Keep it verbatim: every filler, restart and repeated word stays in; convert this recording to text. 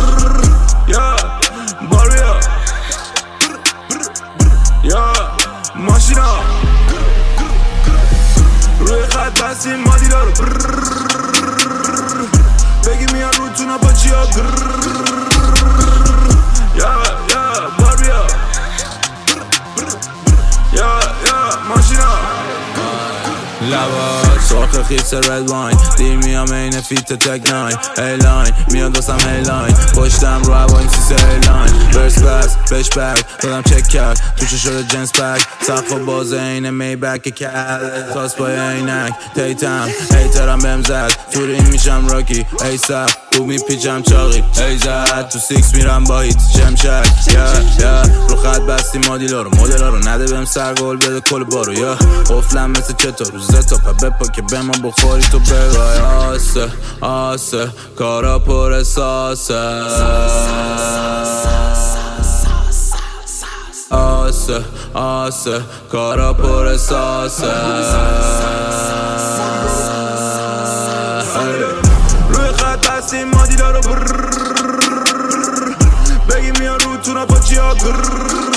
یا باربیا یا ماشینا روی خط بستیم ما دیلا رو بگی میان رو تونا با چیا یا یا باربیا یا یا ماشینا لبا سرخ خیس رد واین دیر میام این فیت تک ناین ایلاین میاد دوستم هیلاین پشتم رو هوا این سیسه ایلاین برس کلاس بش بک دادم چک کرد توشه شده جنس پک سقف و بازه این می بک کرد تاس پای اینک تیتم هیترم بهم زد تورین میشم راکی ای سق خوب میپیچم چاقی ای زد تو سیکس میرم با هیت شمشک یا یا رو خط بستی مادیلا رو مدلا رو نده بهم سرگل بده کل بارو یا قفلم مثل چطور روزه تا پا بپا که به ما بخوری تو بگای آسه آسه کارا پر ساسه آسه آسه کارا پر ساسه روی خط بستیم ما دیلا رو بگی میان رو تونا پا چیا